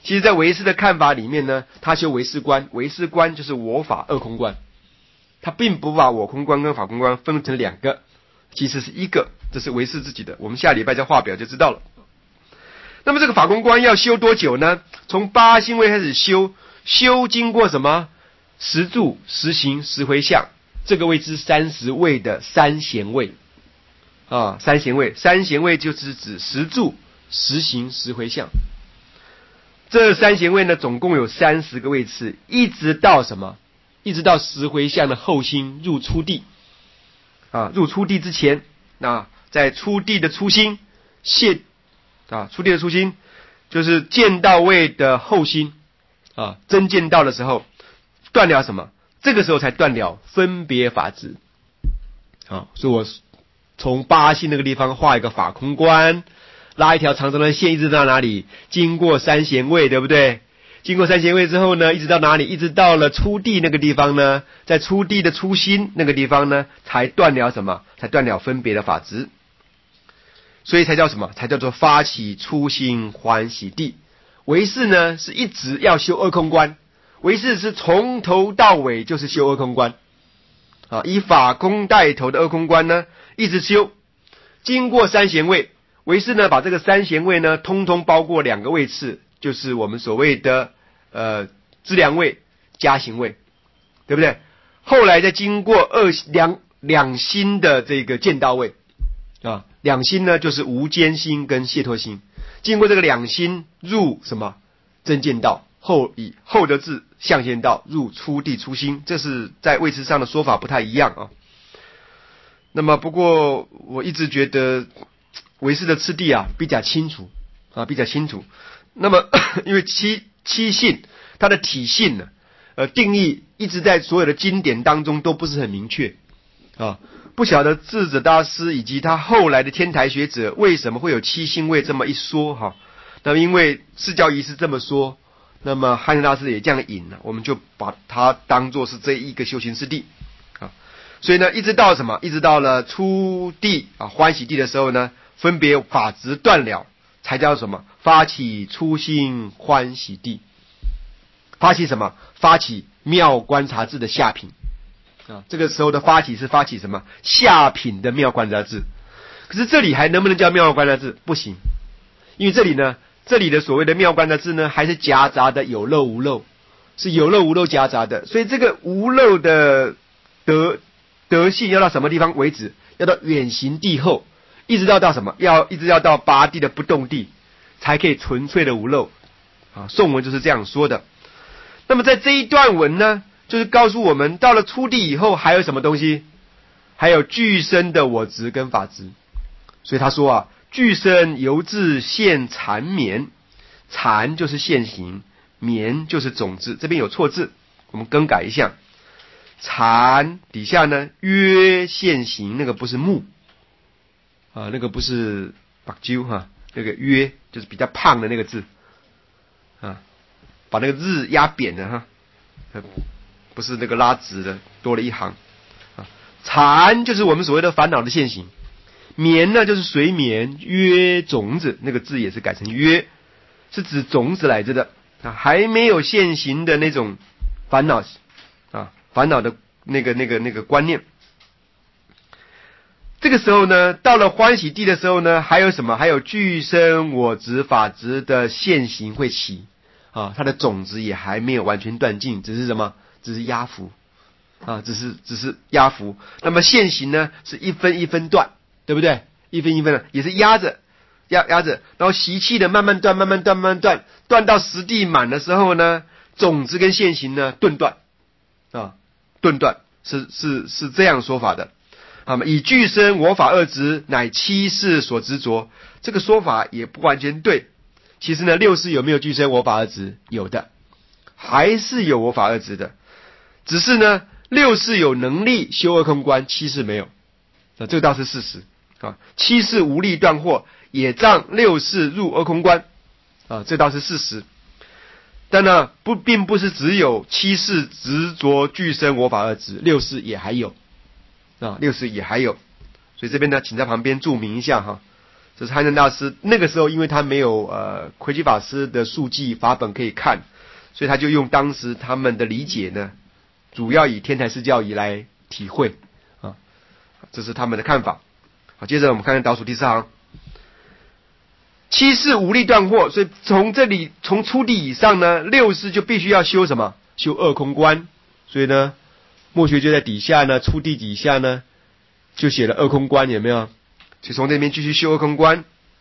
其实在唯识的看法里面呢，他修唯识观，唯识观就是我法二空观，他并不把我空观跟法空观分成两个，其实是一个，这是唯识自己的，我们下礼拜在画表就知道了。那么这个法空观要修多久呢？从八心位开始修，修经过什么？十住、十行、十回向，这个谓之30位的三贤位啊，三贤位，三贤位就是指十住、十行、十回向。这三贤位呢，总共有30个位次，一直到什么？一直到十回向的后心入初地啊，入初地之前，那在初地的初心初地的初心就是见道位的后心啊，真见道的时候断了什么？这个时候才断了分别法执啊，所以我从八心那个地方画一个法空观，拉一条长长的线，一直到哪里？经过三贤位，对不对？经过三贤位之后呢，一直到哪里？一直到了初地那个地方呢，在初地的初心那个地方呢，才断了什么？才断了分别的法执，所以才叫什么？才叫做发起初心欢喜地。唯识呢，是一直要修二空观，唯识是从头到尾就是修二空观啊，以法空带头的二空观呢，一直修，经过三贤位。唯识呢，把这个三贤位呢，通通包括两个位次，就是我们所谓的资粮位、加行位，对不对？后来再经过两心的这个见道位啊，两心呢就是无间心跟解脱心，经过这个两心入什么真见道，以后得至相见道入初地初心，这是在位置上的说法不太一样啊。那么不过我一直觉得唯识的次第啊比较清楚啊，比较清楚。那么因为七性它的体性呢，定义一直在所有的经典当中都不是很明确啊，不晓得智者大师以及他后来的天台学者为什么会有七性位这么一说哈。那么因为释教仪是这么说，那么汉生大师也这样引了，我们就把它当作是这一个修行次第啊。所以呢，一直到什么？一直到了初地啊欢喜地的时候呢，分别法执断了，才叫什么？发起初心欢喜地。发起什么？发起妙观察智的下品啊。这个时候的发起是发起什么？下品的妙观察智。可是这里还能不能叫妙观察智？不行，因为这里的所谓的妙观察智呢，还是夹杂的有漏无漏，是有漏无漏夹杂的。所以这个无漏的德性要到什么地方为止？要到远行地后，一直到什么？一直要到八地的不动地，才可以纯粹的无漏啊。颂文就是这样说的。那么在这一段文呢，就是告诉我们，到了初地以后还有什么东西？还有具身的我执跟法执。所以他说啊，具身由自现缠绵，缠就是现行，绵就是种子，这边有错字，我们更改一下。缠底下呢约现行，那个不是木啊，那个不是把揪哈，那个约就是比较胖的那个字啊，把那个日压扁了哈，不是那个拉直的，多了一行啊。缠就是我们所谓的烦恼的现行，绵呢就是随绵，约种子那个字也是改成约，是指种子来着的啊，还没有现行的那种烦恼啊，烦恼的那个观念。这个时候呢，到了欢喜地的时候呢，还有什么？还有具身我执法执的现行会起啊，它的种子也还没有完全断尽，只是什么？只是压伏啊，只是压伏。那么现行呢，是一分一分断，对不对？一分一分的，也是压着，然后习气的慢慢断，断到实地满的时候呢，种子跟现行呢顿断啊，顿断是这样说法的。以具身我法二执乃七世所执着，这个说法也不完全对。其实呢，六世有没有具身我法二执？有的，还是有我法二执的，只是呢，六世有能力修二空观，七世没有，这个倒是事实啊。七世无力断惑，也让六世入二空观啊，这倒是事实。但呢，并不是只有七世执着具身我法二执，六世也还有啊，六世也还有。所以这边呢，请在旁边注明一下哈， 这是汉正大师那个时候，因为他没有魁基法师的述记法本可以看，所以他就用当时他们的理解呢，主要以天台释教仪来体会啊，这是他们的看法。好，接着我们看看倒数第4行，七世无力断惑，所以从这里从初地以上呢，六世就必须要修什么？修二空观。所以呢，墨学就在底下呢，初地底下呢，就写了二空观，有没有？就从这边继续修二空观。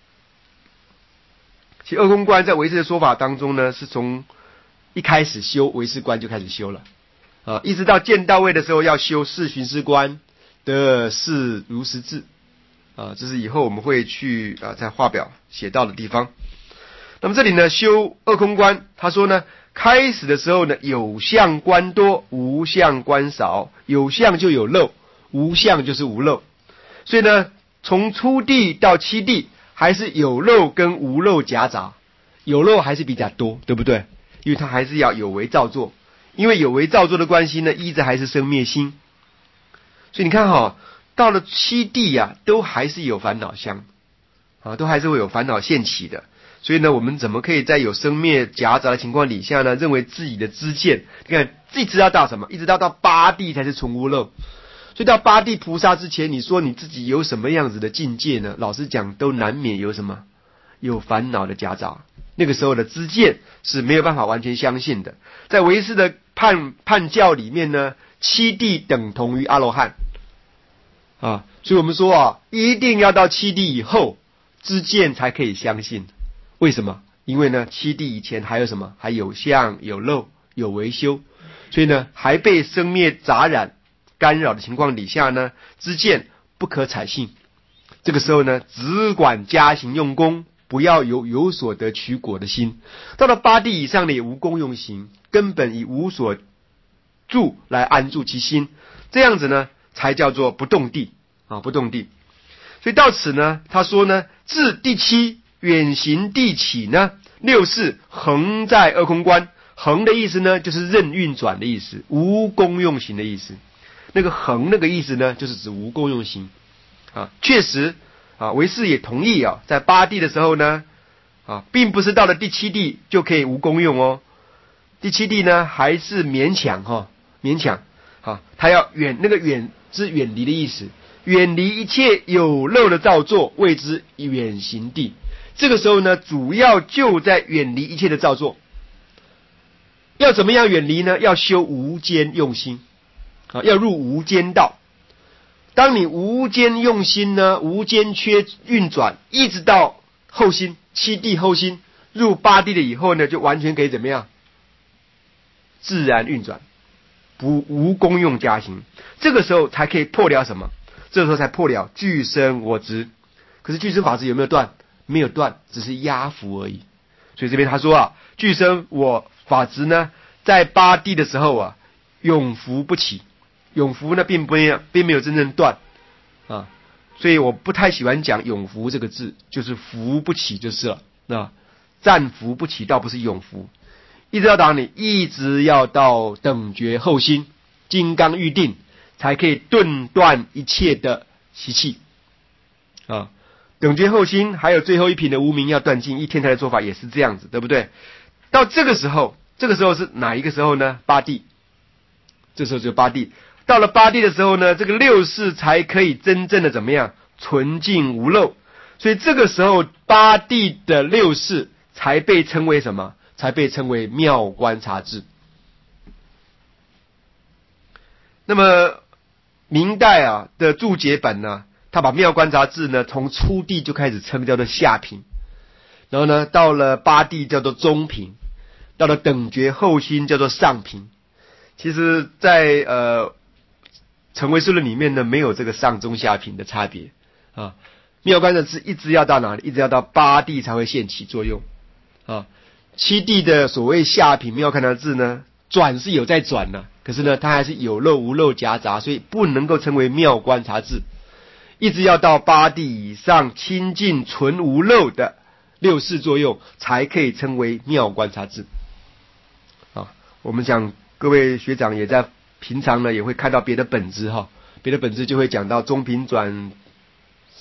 其实二空观在唯识的说法当中呢，是从一开始修唯识观就开始修了啊，一直到见到位的时候要修四寻思观的四如实智啊，这是以后我们会去在画表写到的地方。那么这里呢，修二空观，他说呢，开始的时候呢，有相观多，无相观少，有相就有漏，无相就是无漏。所以呢，从初地到七地，还是有漏跟无漏夹杂，有漏还是比较多，对不对？因为它还是要有为造作，因为有为造作的关系呢，依着还是生灭心。所以你看哈，到了七地啊，都还是有烦恼相啊，都还是会有烦恼现起的。所以呢，我们怎么可以在有生灭夹杂的情况底下呢，认为自己的知见，你看一直要到什么？一直到八地才是纯无漏。所以到八地菩萨之前，你说你自己有什么样子的境界呢？老实讲，都难免有什么？有烦恼的夹杂。那个时候的知见是没有办法完全相信的。在唯识的判教里面呢，七地等同于阿罗汉啊，所以我们说啊，一定要到七地以后，知见才可以相信。为什么？因为呢，七地以前还有什么？还有相、有漏、有为修，所以呢，还被生灭杂染干扰的情况底下呢，知见不可采信。这个时候呢，只管加行用功，不要有所得取果的心。到了八地以上呢，也无功用行，根本以无所住来安住其心，这样子呢，才叫做不动地啊，不动地。所以到此呢，他说呢，自第七远行地起呢，六世恒在二空观。恒的意思呢，就是任运转的意思，无功用行的意思。那个恒那个意思呢，就是指无功用行啊。确实啊，唯识也同意啊，在八地的时候呢，啊，并不是到了第七地就可以无功用哦。第七地呢，还是勉强勉强啊，他要远，那个远是远离的意思，远离一切有漏的造作，谓之远行地。这个时候呢，主要就在远离一切的造作。要怎么样远离呢？要修无间用心啊，要入无间道。当你无间用心呢，无间缺运转，一直到后心七地后心入八地了以后呢，就完全可以怎么样？自然运转，无功用加行。这个时候才可以破了什么？这个时候才破了俱生我执。可是俱生法执有没有断？没有断，只是压伏而已。所以这边他说啊，俱生我法执呢，在八地的时候啊，永伏不起。永伏呢，并没有真正断啊，所以我不太喜欢讲永伏这个字，就是伏不起就是了。那暂伏不起，倒不是永伏。一直到哪里？一直要到等觉后心，金刚预定，才可以顿断一切的习气啊。等觉后心还有最后一品的无明要断尽，一天台的做法也是这样子，对不对？到这个时候是哪一个时候呢？八地，这时候就八地。到了八地的时候呢，这个六世才可以真正的怎么样？纯净无漏。所以这个时候八地的六世才被称为什么？才被称为妙观察智。那么明代的注解本呢，他把妙观察智呢从初地就开始称叫做下品，然后呢到了八地叫做中品，到了等觉后心叫做上品。其实在成唯识论里面呢，没有这个上中下品的差别啊。妙观察智一直要到哪里？一直要到八地才会现起作用啊。七地的所谓下品妙观察智呢，转是有在转的，可是呢它还是有漏无漏夹杂，所以不能够称为妙观察智。一直要到八地以上清净纯无漏的六世作用，才可以称为妙观察智啊。我们讲各位学长也在平常呢也会看到别的本子别的本子就会讲到中品转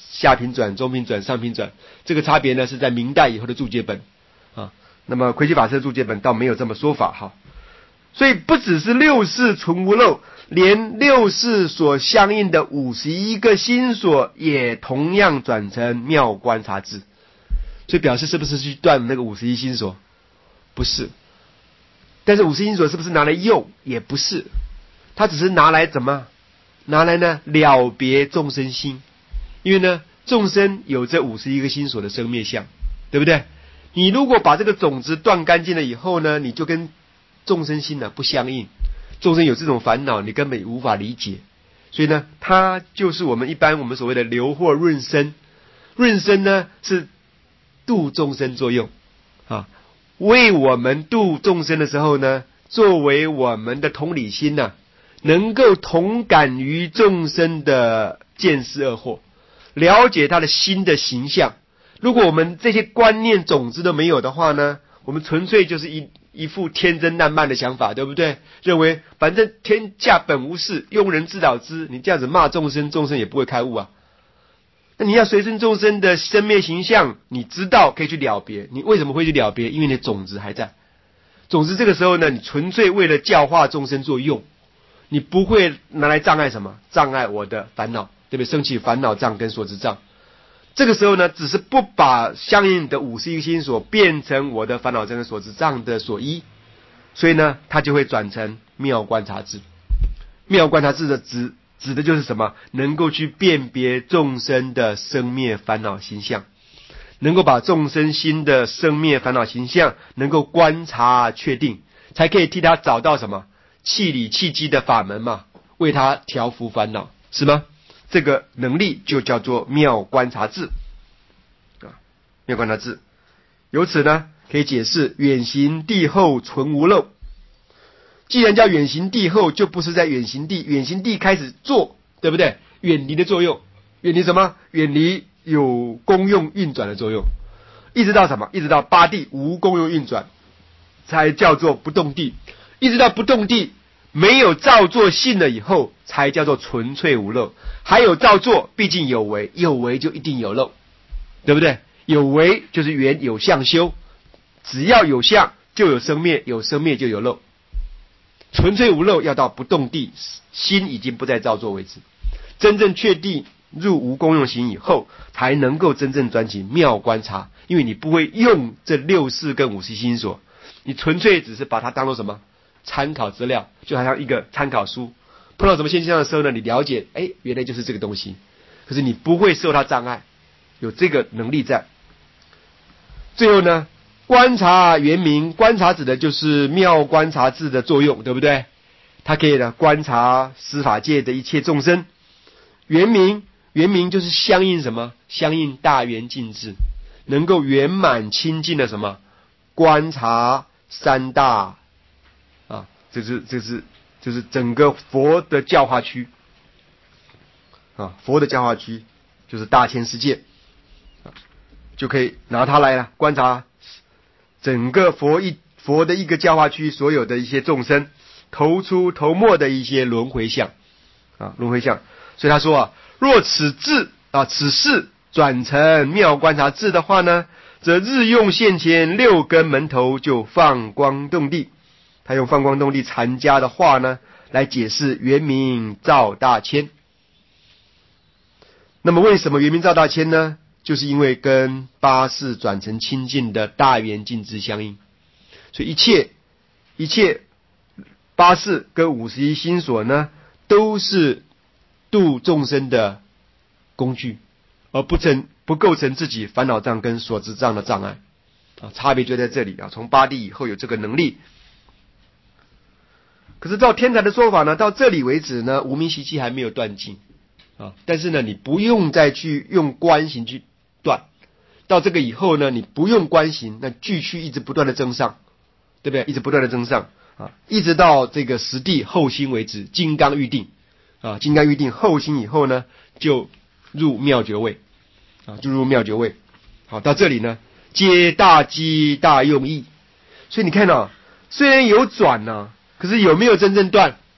下平转、中平转、上平转，这个差别呢是在明代以后的注解本啊。那么魁吉法师的注解本倒没有这么说法哈。所以不只是六事存无漏，连六事所相应的51个心所也同样转成妙观察智。所以表示是不是去断那个51心所？不是。但是51心所是不是拿来用？也不是。它只是拿来怎么？拿来呢了别众生心。因为呢众生有这51个心所的生灭相，对不对？你如果把这个种子断干净了以后呢，你就跟众生心呢不相应。众生有这种烦恼，你根本无法理解。所以呢，它就是我们所谓的流或润生。润生呢是度众生作用啊，为我们度众生的时候呢，作为我们的同理心呢，能够同感于众生的见思恶惑，了解他的心的形象。如果我们这些观念种子都没有的话呢，我们纯粹就是一副天真烂漫的想法，对不对？认为反正天下本无事，庸人自扰之。你这样子骂众生，众生也不会开悟啊。那你要随顺众生的生灭形象，你知道可以去了别。你为什么会去了别？因为你的种子还在。种子这个时候呢，你纯粹为了教化众生作用，你不会拿来障碍什么？障碍我的烦恼，对不对？升起烦恼障跟所知障。这个时候呢，只是不把相应的51个心所变成我的烦恼障跟所知障的所依，所以呢，它就会转成妙观察智。妙观察智的指的就是什么？能够去辨别众生的生灭烦恼形象，能够把众生心的生灭烦恼形象能够观察确定，才可以替他找到什么气理气机的法门嘛，为他调伏烦恼，是吗？这个能力就叫做妙观察智啊，妙观察智。由此呢，可以解释远行地后存无漏。既然叫远行地后，就不是在远行地开始做，对不对？远离的作用，远离什么？远离有功用运转的作用，一直到什么？一直到八地无功用运转，才叫做不动地。一直到不动地没有造作性了以后，才叫做纯粹无漏。还有造作，毕竟有为，有为就一定有漏，对不对？有为就是缘有相修，只要有相就有生灭，有生灭就有漏。纯粹无漏要到不动地，心已经不再造作为止。真正确定入无功用行以后，才能够真正转起妙观察。因为你不会用这六事跟51心所，你纯粹只是把它当作什么参考资料，就好像一个参考书。碰到什么现象的时候呢，你了解，原来就是这个东西。可是你不会受它障碍，有这个能力在。最后呢，观察原明，观察指的就是妙观察智的作用，对不对？它可以呢观察司法界的一切众生。原明就是相应什么？相应大圆净智，能够圆满清净的什么？观察三大啊，这是整个佛的教化区啊，佛的教化区就是大千世界，就可以拿它来了观察整个佛的一个教化区所有的一些众生头出头没的一些轮回相啊，轮回相。所以他说若此事转成妙观察智的话呢，则日用现前6根门头就放光动地。他用放光动地禅家的话呢，来解释圆明照大千。那么为什么圆明照大千呢？就是因为跟八事转成清净的大圆净智相应。所以一切八事跟51心所呢，都是度众生的工具，而不构成自己烦恼障跟所知障的障碍啊，差别就在这里啊。从八地以后有这个能力。可是照天台的说法呢，到这里为止呢，无明习气还没有断尽啊。但是呢，你不用再去用观行去断，到这个以后呢，你不用观行，那继续一直不断的增上，对不对？一直不断的增上啊，一直到这个实地后心为止，金刚预定啊，金刚预定后心以后呢，就入妙觉位啊，就入妙觉位。好，到这里呢，皆大机大用意。所以你看虽然有转可是有没有真正断？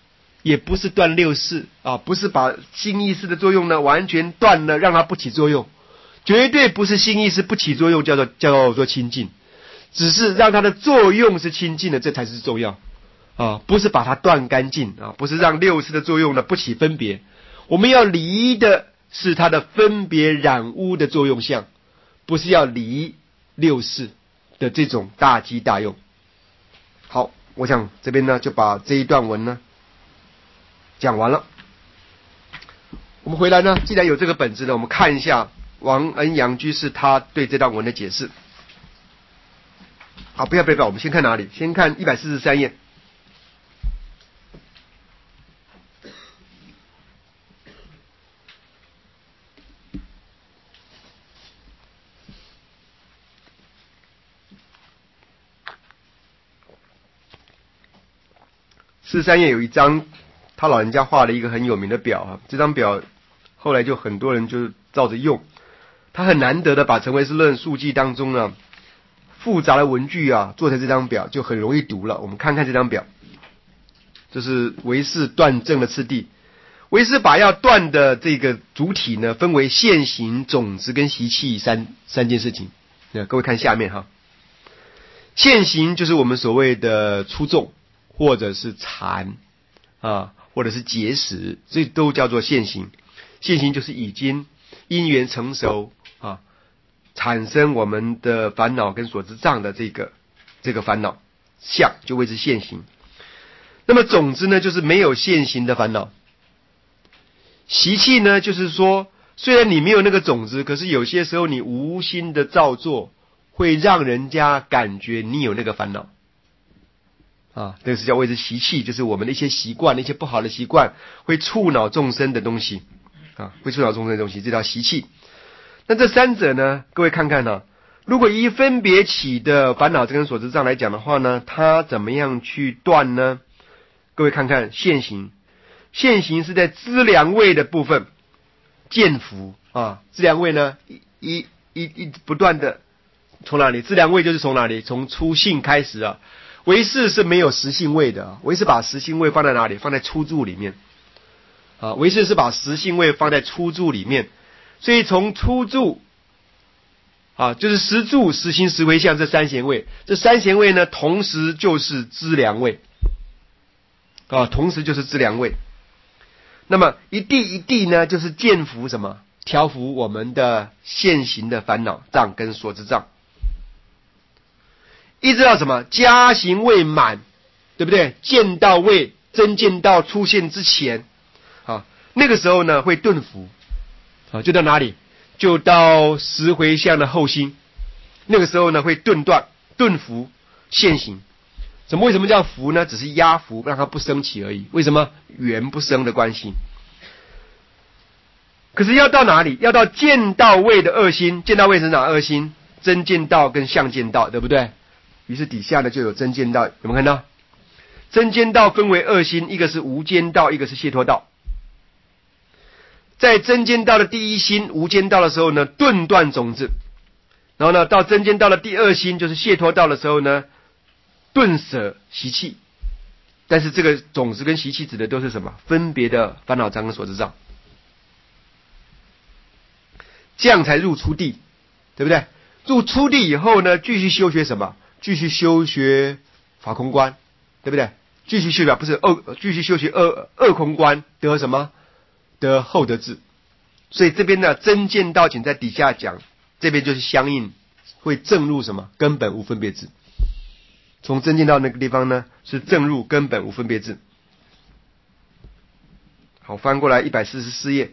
也不是断六识啊，不是把心意识的作用呢完全断了，让它不起作用，绝对不是心意识不起作用叫做清净，只是让它的作用是清净的，这才是重要啊，不是把它断干净啊，不是让六识的作用呢不起分别，我们要离的是它的分别染污的作用相，不是要离六识的这种大机大用。好，我想这边呢就把这一段文呢讲完了。我们回来呢，既然有这个本子呢，我们看一下王恩阳居士他对这段文的解释。好，不要，我们先看哪里？先看143页。43页有一张他老人家画了一个很有名的表啊，这张表后来就很多人就照着用，他很难得的把成唯识论述记当中呢复杂的文句啊做成这张表，就很容易读了。我们看看这张表，这是唯识断证的次第。唯识把要断的这个主体呢分为现行、种子跟习气三件事情。各位看下面哈，现行就是我们所谓的初众或者是禅啊，或者是结识，这都叫做现行。现行就是已经因缘成熟啊，产生我们的烦恼跟所知障的这个烦恼相，就谓之现行。那么种子呢，就是没有现行的烦恼。习气呢，就是说虽然你没有那个种子，可是有些时候你无心的造作，会让人家感觉你有那个烦恼。这个是叫谓之习气，就是我们的一些习惯，一些不好的习惯，会触恼众生的东西会触恼众生的东西，这叫习气。那这三者呢，各位看看呢，如果依分别起的烦恼跟所知障来讲的话呢，它怎么样去断呢？各位看看现行，现行是在资粮位的部分见福资粮位呢一不断的从哪里？资粮位就是从哪里？从初性开始啊。唯识是没有实性位的，唯识把实性位放在哪里？放在初住里面唯识是把实性位放在初住里面，所以从初住就是实住、实行、实回向这三贤位，这三贤位呢同时就是资粮位同时就是资粮位。那么一地呢就是见伏什么？调伏我们的现行的烦恼障跟所知障，一直到什么加行未满，对不对？见道位真见道出现之前那个时候呢会顿伏就到哪里？就到十回向的后心，那个时候呢会顿伏现行。为什么叫伏呢？只是压伏，让它不升起而已。为什么？缘不生的关系。可是要到哪里？要到见道位的二心。见道位是哪二心？真见道跟相见道，对不对？于是底下呢就有真见道，有没有看到？真见道分为二心，一个是无间道，一个是解脱道。在真见道的第一心无间道的时候呢，顿断种子，然后呢到真见道的第二心就是解脱道的时候呢，顿舍习气。但是这个种子跟习气指的都是什么？分别的烦恼障跟所知障，这样才入初地，对不对？入初地以后呢，继续修学什么？继续修学法空观，对不对？继续修学继续修学二空观，得什么？得后得智。所以这边呢，真见道请在底下讲，这边就是相应会正入什么？根本无分别智。从真见道那个地方呢，是正入根本无分别智。好，翻过来144页。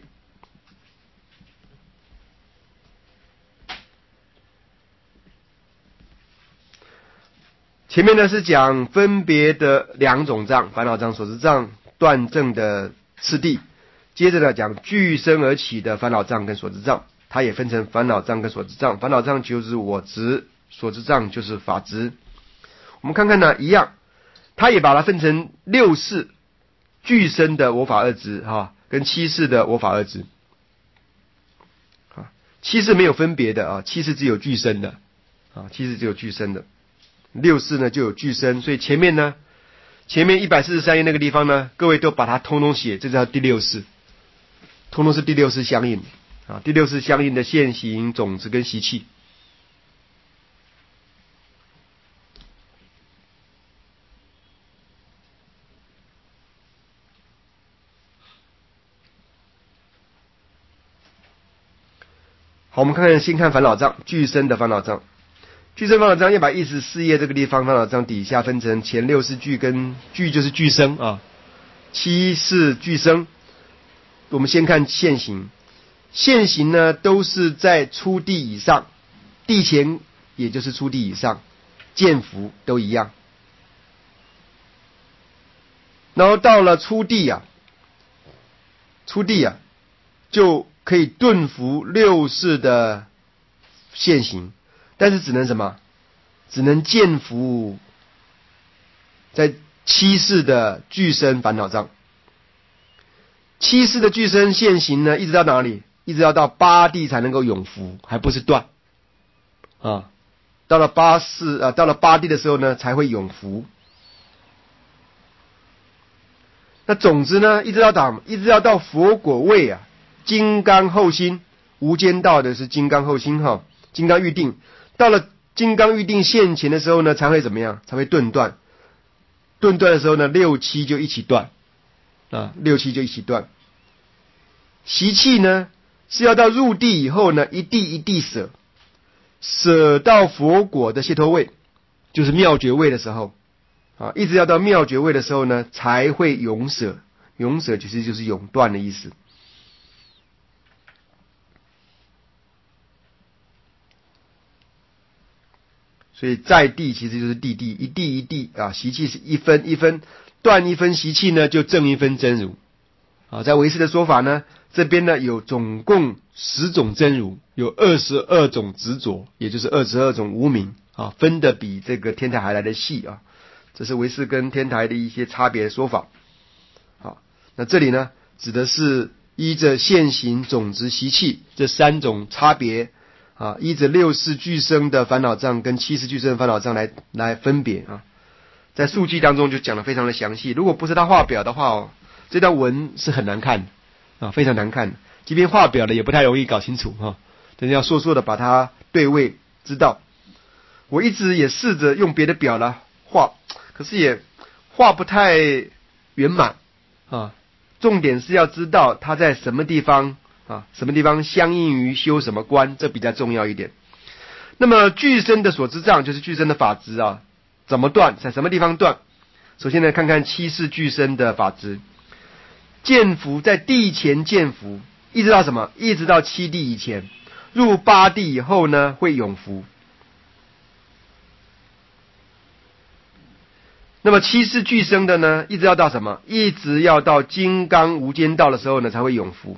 前面呢是讲分别的两种障，烦恼障、所知障断证的次第。接着呢讲俱生而起的烦恼障跟所知障，它也分成烦恼障跟所知障。烦恼障就是我执，所知障就是法执。我们看看呢，一样，它也把它分成六识俱生的我法二执跟七识的我法二执。七识没有分别的七识只有俱生的七识只有俱生的。六识呢就有俱生，所以前面呢前面143页那个地方呢，各位都把它通通写，这叫第六式，通通是第六式相应啊，第六式相应的现行、种子跟习气。好，我们先看烦恼障，具身的烦恼障。具身烦恼障114页这个地方，烦恼障底下分成前6是具跟具就是具身啊，7是具身。我们先看现行，现行呢都是在初地以上，地前也就是初地以上，见福都一样。然后到了初地啊，就可以顿伏6世的现行，但是只能什么？只能见伏在7世的具身烦恼障。7世的具身现行呢，一直到哪里？一直要到8地才能够永伏，还不是断啊。到了8地的时候呢，才会永伏。那总之呢，一直要到佛果位啊，金刚后心，无间道的是金刚后心哈，金刚预定。到了金刚预定现前的时候呢，才会怎么样？才会顿断。顿断的时候呢，6、7就一起断啊，6、7就一起断。习气呢，是要到入地以后呢，一地一地舍，舍到佛果的解脱位，就是妙觉位的时候啊，一直要到妙觉位的时候呢，才会永舍。永舍其实就是永断的意思。所以在地其实就是地地，一地一地啊，习气是一分一分，断一分习气呢，就正一分真如啊。在唯识的说法呢，这边呢有总共10种真如，有22种执着，也就是22种无明啊，分的比这个天台还来的细啊。这是唯识跟天台的一些差别说法。好，那这里呢，指的是依着现行、种子、习气这3种差别啊，依着6世具身的烦恼障跟7世具身的烦恼障来分别啊。在述记当中就讲得非常的详细，如果不是他画表的话哦，这段文是很难看的啊，非常难看的。即便画表的也不太容易搞清楚哈，真的要说的把它对位知道。我一直也试着用别的表来画，可是也画不太圆满啊。重点是要知道它在什么地方啊，什么地方相应于修什么观，这比较重要一点。那么具身的所知障就是具身的法执啊，怎么断，在什么地方断？首先呢，看看7世具身的法执。见伏在地前见伏，一直到什么？一直到7地以前，入8地以后呢，会永伏。那么7世具身的呢，一直要到什么？一直要到金刚无间道的时候呢，才会永伏。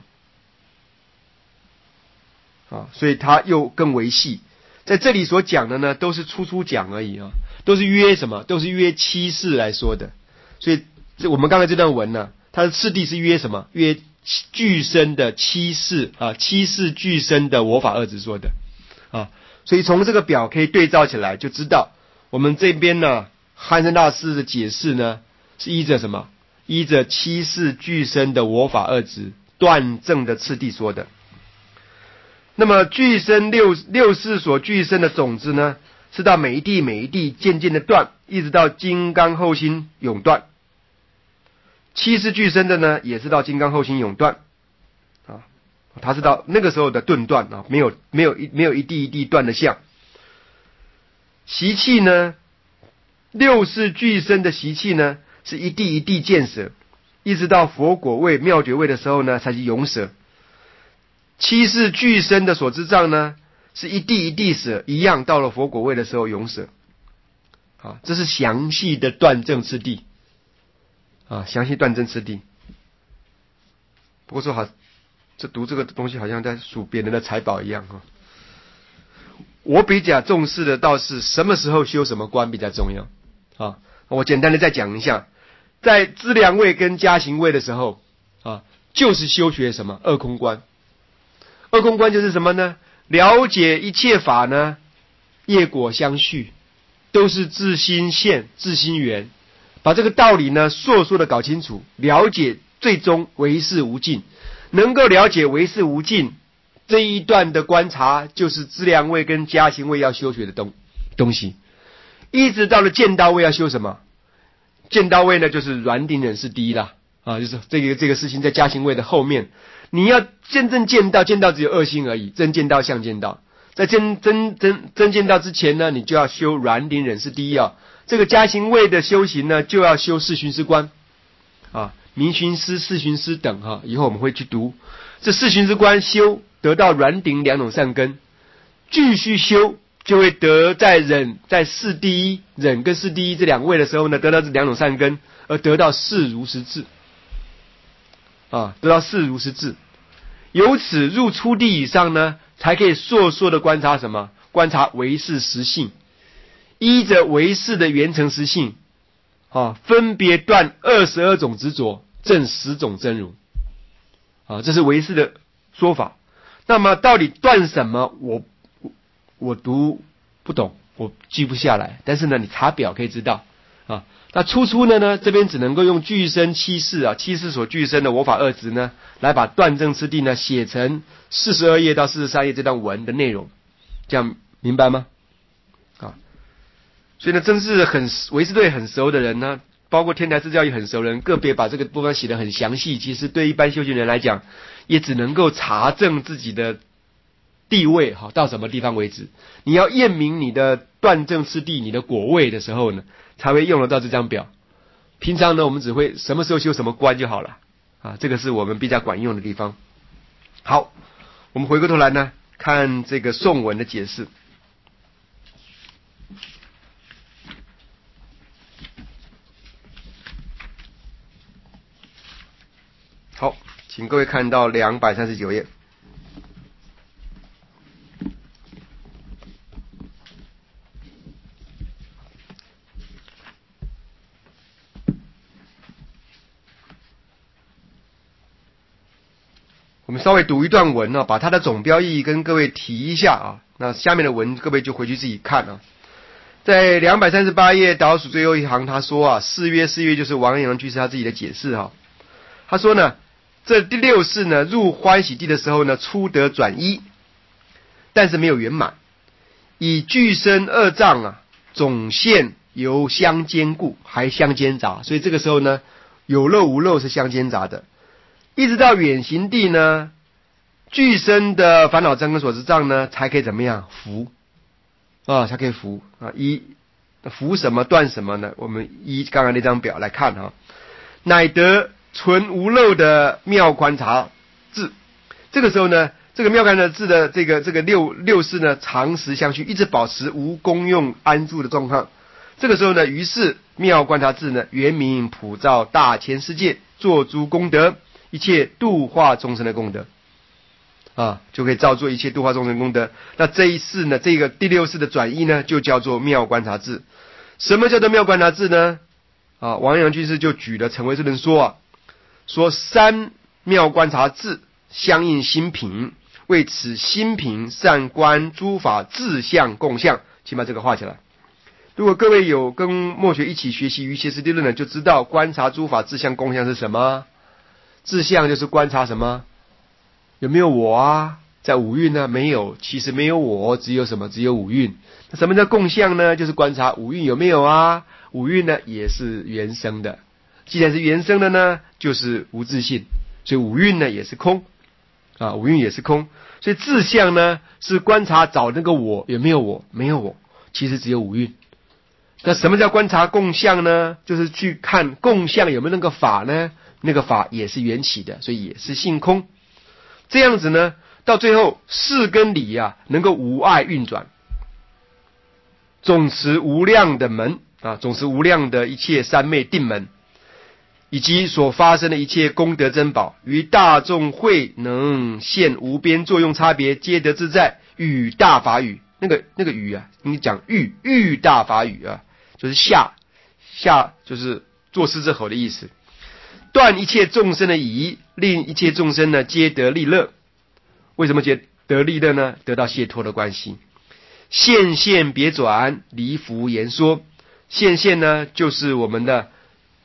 啊，所以它又更为细。在这里所讲的呢，都是初讲而已啊，都是约什么？都是约7世来说的。所以我们刚才这段文呢，它的次第是约什么？约具身的7世啊，7世具身的我法二执说的啊。所以从这个表可以对照起来，就知道我们这边呢，汉森大师的解释呢，是依着什么？依着7世具身的我法二执断证的次第说的。那么具身六世所具身的种子呢，是到每一地渐渐的断，一直到金刚后心永断。7世具身的呢，也是到金刚后心永断啊，它是到那个时候的顿断啊，没有一地一地断的相。习气呢，6世具身的习气呢，是一地一地渐舍，一直到佛果位妙觉位的时候呢，才是永舍。7世具身的所知障呢，是一地一地舍，一样到了佛果位的时候永舍。啊，这是详细的断证次第啊，详细断证次第。不过说好，读这个东西好像在数别人的财宝一样哈。我比较重视的倒是什么时候修什么观比较重要啊。我简单的再讲一下，在资粮位跟加行位的时候啊，就是修学什么二空观。二空观就是什么呢？了解一切法呢，业果相续，都是自心现、自心缘， 把这个道理呢硕的搞清楚，了解最终唯识无尽，能够了解唯识无尽这一段的观察，就是资粮位跟加行位要修学的东西。一直到了见道位要修什么？见道位呢，就是软顶忍是第一啦，就是这个事情在加行位的后面。你要真正见道，见道只有二心而已，真见道、相见道。在真见道之前呢，你就要修软顶忍是第一啊。这个加行位的修行呢，就要修四寻思观明寻思、四寻思等以后我们会去读。这四寻思观修得到软顶两种善根，继续修就会得在四第一忍跟四第一这两位的时候呢，得到这两种善根，而得到四如实智得到四如实智。由此入初地以上呢，才可以硕的观察什么？观察唯识实性，依着唯识的原成实性分别断22种执着，证10种真如这是唯识的说法。那么到底断什么？我读不懂，我记不下来，但是呢你查表可以知道那初呢这边只能够用具身七事七事所具身的我法二执呢，来把断证次第呢写成42页到43页这段文的内容，这样明白吗？所以呢真是唯识对很熟的人呢，包括天台智教也很熟的人，个别把这个部分写得很详细，其实对一般修行人来讲，也只能够查证自己的地位到什么地方为止。你要验明你的断证次第、你的果位的时候呢，才会用得到这张表。平常呢我们只会什么时候修什么观就好了这个是我们比较管用的地方。好，我们回过头来呢看这个颂文的解释。好，请各位看到239页。我们稍微读一段文把它的总标意义跟各位提一下那下面的文各位就回去自己看在238页倒数最后一行，他说四约就是王阳居士他自己的解释他说呢，这第六世呢入欢喜地的时候呢，初得转一，但是没有圆满，以具身二障总现由相兼顾，还相兼杂，所以这个时候呢有漏无漏是相兼杂的。一直到远行地呢，具身的烦恼障跟所知障呢才可以怎么样伏才可以伏伏什么断什么呢？我们依刚刚那张表来看乃得纯无漏的妙观察智。这个时候呢，这个妙观察智的这个六识呢常时相续，一直保持无功用安住的状况。这个时候呢，于是妙观察智呢原名普照大千世界，做诸功德，一切度化众生的功德就可以造作一切度化众生功德。那这一世呢，这个第六世的转义呢，就叫做妙观察智。什么叫做妙观察智呢？王阳居士就举了陈唯识论说三妙观察智相应心品，为此心品善观诸法智相共相。请把这个画起来。如果各位有跟墨学一起学习瑜伽师地论呢，就知道观察诸法智相共相是什么。智相就是观察什么？有没有我在五蕴呢？没有，其实没有我，只有什么？只有五蕴。那什么叫共相呢？就是观察五蕴有没有五蕴呢也是原生的，既然是原生的呢，就是无自性，所以五蕴呢也是空五蕴也是空。所以智相呢是观察找那个我有没有我，没有我，其实只有五蕴。那什么叫观察共相呢？就是去看共相有没有那个法呢？那个法也是缘起的，所以也是性空。这样子呢，到最后事跟理能够无碍运转，总持无量的门总持无量的一切三昧定门，以及所发生的一切功德珍宝，于大众会能现无边作用差别，皆得自在，与大法语。那个语你讲欲大法语就是下就是作狮子吼的意思。断一切众生的疑，令一切众生呢皆得利乐。为什么皆得利乐呢？得到解脱的关系。现别转，离福言说。现呢就是我们的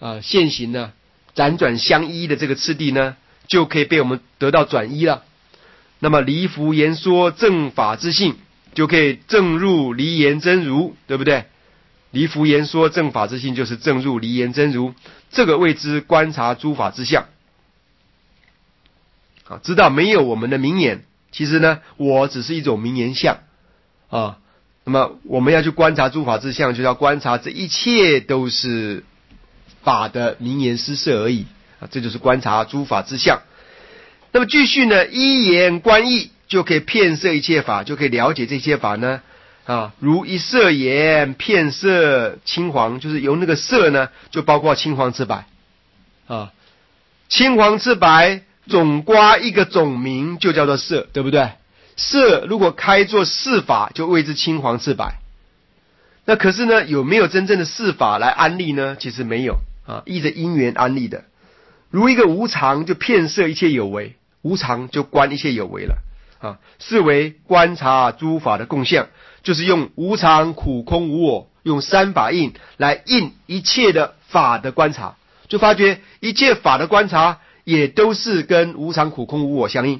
现行呢辗转相依的这个次第呢，就可以被我们得到转依了。那么离福言说正法之性，就可以正入离言真如，对不对？离福言说正法之性就是正入离言真如，这个谓之观察诸法之相。知道没有我们的名言，其实呢我只是一种名言相啊。那么我们要去观察诸法之相，就要观察这一切都是法的名言施设而已啊，这就是观察诸法之相。那么继续呢，依言观义，就可以遍摄一切法，就可以了解这些法呢如一色言遍摄青黄，就是由那个色呢就包括青黄赤白青黄赤白总刮一个总名就叫做色，对不对？色如果开作四法，就谓之青黄赤白。那可是呢，有没有真正的四法来安立呢？其实没有依着因缘安立的。如一个无常，就遍摄一切有为，无常就观一切有为了是为观察诸法的共相，就是用无常苦空无我，用三法印来印一切的法的观察，就发觉一切法的观察也都是跟无常苦空无我相应。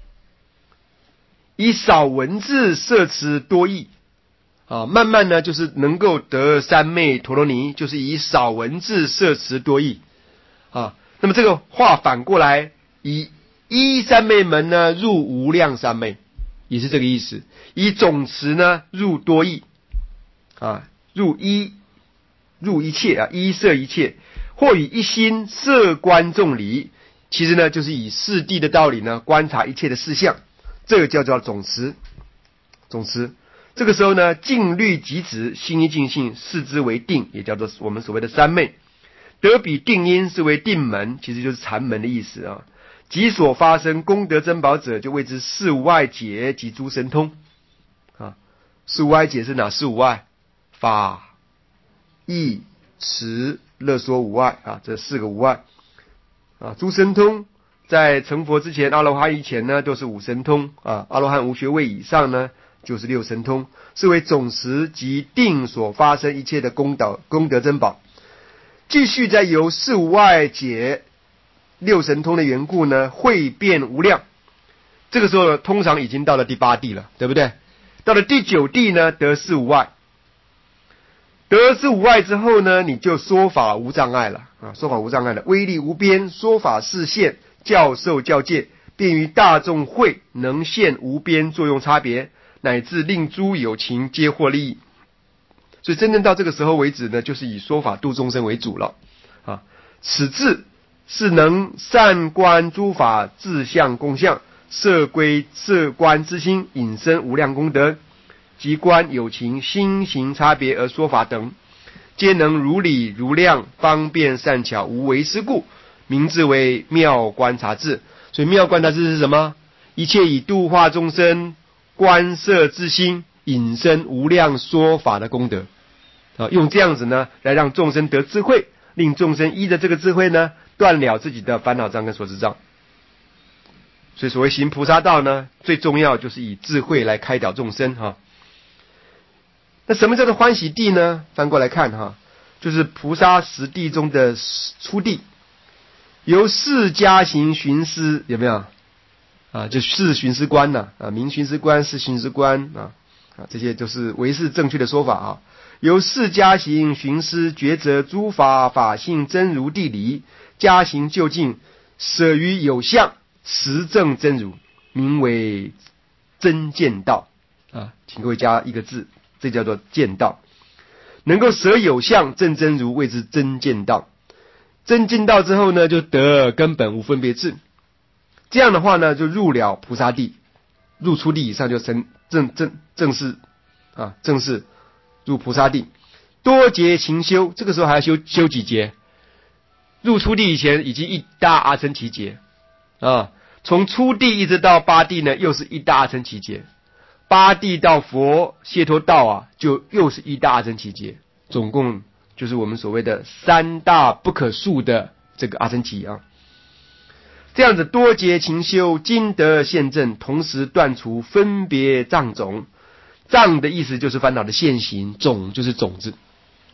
以少文字摄持多义慢慢呢就是能够得三昧陀罗尼，就是以少文字摄持多义那么这个话反过来，以一三昧门呢入无量三昧，也是这个意思。以总持呢入多义入一切一摄一切，或以一心摄观众理，其实呢就是以四谛的道理呢观察一切的事相，这个叫做总持。这个时候呢，静虑即止，心一静性，视之为定，也叫做我们所谓的三昧。得彼定因是为定门，其实就是禅门的意思即所发生功德珍宝者，就谓之四无碍解及诸神通四无碍解是哪四无碍？法、义、持、乐说无碍这四个无碍诸神通在成佛之前，阿罗汉以前呢都是五神通阿罗汉无学位以上呢就是六神通，是为总持及定所发生一切的功德珍宝。继续再由四无碍解六神通的缘故呢，会变无量。这个时候通常已经到了第八地了，对不对？到了第九地呢，得四无碍。得四无碍之后呢，你就说法无障碍了说法无障碍了，威力无边，说法示现，教授教戒，便于大众会，能现无边作用差别，乃至令诸有情皆获利益。所以真正到这个时候为止呢，就是以说法度众生为主了此智是能善观诸法自相共相，摄归摄观之心，引生无量功德，即观有情心行差别而说法等，皆能如理如量，方便善巧，无为失故，名字为妙观察智。所以妙观察智是什么？一切以度化众生观摄之心，引生无量说法的功德用这样子呢来让众生得智慧，令众生依着这个智慧呢断了自己的烦恼障跟所知障。所以所谓行菩萨道呢，最重要就是以智慧来开导众生那什么叫做欢喜地呢？翻过来看就是菩萨十地中的初地，由四加行寻思，有没有就四寻思观明寻思观、四寻思观这些就是唯识正确的说法由四加行寻思抉择诸法法性真如地理，加行究竟，舍于有相，实证真如，名为真见道请各位加一个字，这叫做见道。能够舍有相证真如，谓之真见道。真见道之后呢，就得根本无分别智。这样的话呢，就入了菩萨地，入初地以上就成正式入菩萨地。多劫勤修，这个时候还要修几劫？入初地以前已经一大阿僧祇劫从初地一直到八地呢，又是一大阿僧祇劫。八地到佛解脱道就又是一大阿僧祇劫，总共就是我们所谓的三大不可数的这个阿僧祇这样子多劫勤修，今得现证，同时断除分别障种。障的意思就是烦恼的现行，种就是种子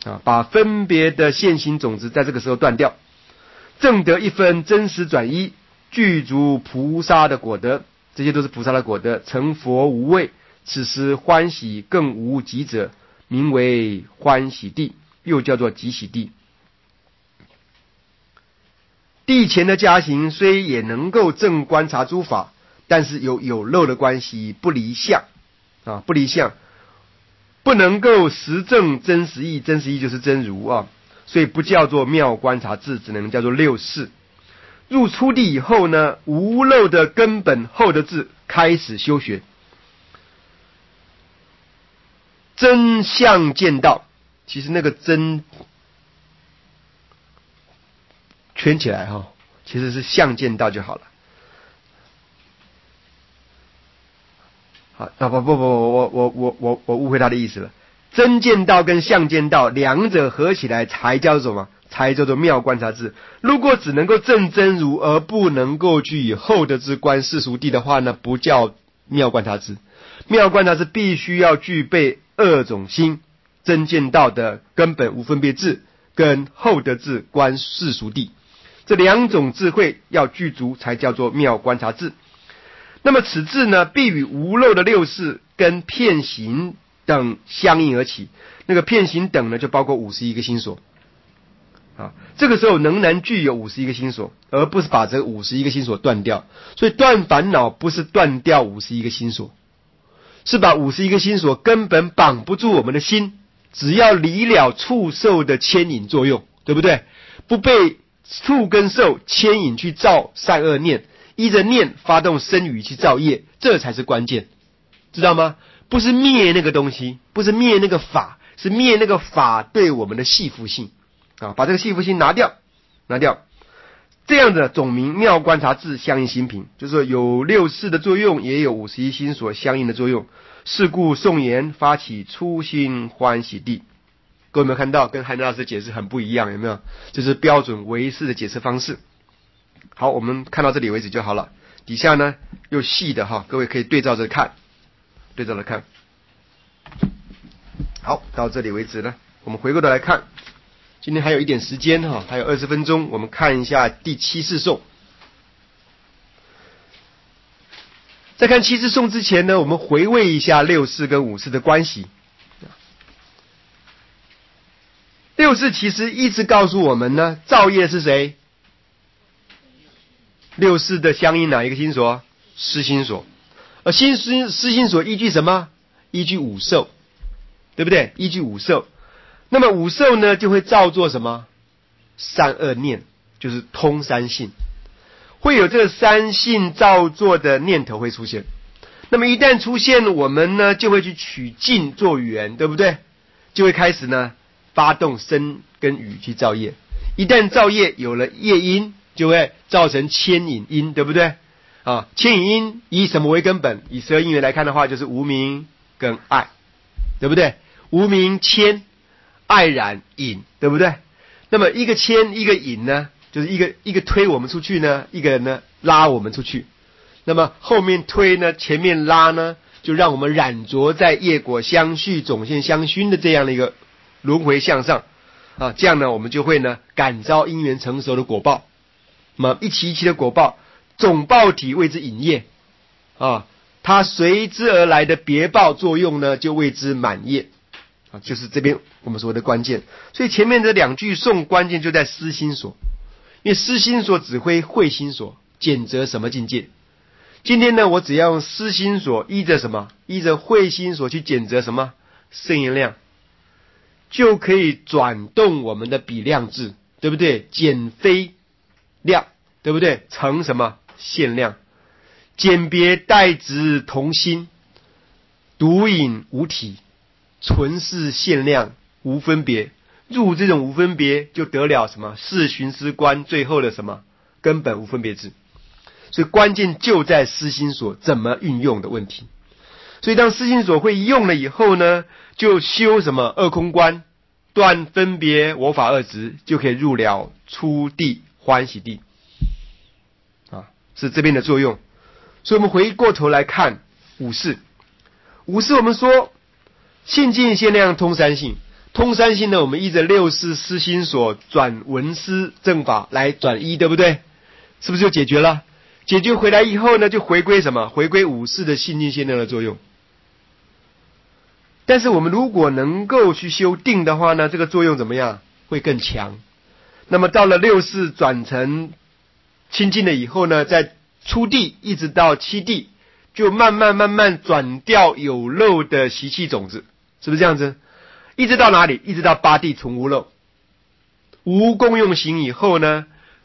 把分别的现行种子在这个时候断掉，正得一分真实转依，具足菩萨的果德，这些都是菩萨的果德，成佛无畏，此时欢喜更无极者，名为欢喜地，又叫做极喜地。地前的加行虽也能够正观察诸法，但是有漏的关系，不离相不离相，不能够实证真实义，真实义就是真如所以不叫做妙观察智，只能叫做六事。入初地以后呢，无漏的根本后的智开始修学，真相见道，其实那个真圈起来其实是相见道就好了。我误会他的意思了。真见道跟相见道两者合起来才叫做什么？才叫做妙观察智。如果只能够证真如而不能够去以后的智观世俗谛的话呢，不叫妙观察智。妙观察智必须要具备二种心，真见道的根本无分别智跟后的智观世俗谛，这两种智慧要具足才叫做妙观察智。那么此智呢，必与无漏的六事跟遍行等相应而起。那个遍行等呢，就包括51个心所这个时候仍然具有51个心所，而不是把这51个心所断掉。所以断烦恼不是断掉51个心所，是把51个心所根本绑不住我们的心，只要离了触受的牵引作用，对不对？不被触跟受牵引去造善恶念，依着念发动身语去造业，这才是关键，知道吗？不是灭那个东西，不是灭那个法，是灭那个法对我们的系缚性把这个系缚性拿掉，这样的总名妙观察智相应心品，就是说有六事的作用，也有51心所相应的作用。是故颂言发起初心欢喜地。各位有没有看到跟海南老师解释很不一样？有没有？这是标准唯识的解释方式。好，我们看到这里为止就好了。底下呢又细的各位可以对照着看。好，到这里为止了。我们回过头来看，今天还有一点时间还有20分钟，我们看一下第七世颂。在看七世颂之前呢，我们回味一下六事跟五事的关系。六事其实一直告诉我们呢，造业是谁？六事的相应哪一个心所？思心所。而思心所依据什么？依据五受，对不对？依据五受。那么五受呢，就会造作什么？善恶念，就是通三性，会有这个三性造作的念头会出现。那么一旦出现，我们呢就会去取境做缘，对不对？就会开始呢发动身跟语去造业。一旦造业有了业因，就会造成牵引因，对不对？牵引因以什么为根本？以12因缘来看的话，就是无明跟爱，对不对？无明牵，爱染引，对不对？那么一个牵一个引呢，就是一个推我们出去呢，一个呢拉我们出去。那么后面推呢，前面拉呢，就让我们染着在业果相续、种现相熏的这样的一个轮回向上这样呢，我们就会呢感召因缘成熟的果报。那么一期一期的果报，总报体谓之引业它随之而来的别报作用呢，就谓之满业就是这边我们说的关键。所以前面这两句颂关键就在思心所，因为思心所指挥慧心所，检择什么境界。今天呢，我只要用思心所依着什么？依着慧心所去检择什么？圣言量，就可以转动我们的比量智，对不对？减非量，对不对？成什么？限量。简别代值同心，独隐无体，纯是限量无分别。入这种无分别，就得了什么？是寻思观最后的什么？根本无分别智。所以关键就在思心所怎么运用的问题。所以当思心所会用了以后呢，就修什么？二空观，断分别我法二执，就可以入了初地欢喜地是这边的作用。所以我们回过头来看五事。五事我们说性净限量通三性， 通三性呢，我们依着六识思心所转闻思正法来转一，对不对？是不是就解决了？解决回来以后呢，就回归什么？回归五识的性境现量的作用。但是我们如果能够去修定的话呢，这个作用怎么样？会更强。那么到了六识转成清净了以后呢，在初地一直到七地，就慢慢转掉有漏的习气种子，是不是这样子？一直到哪里？一直到八地纯无漏，无共用行以后呢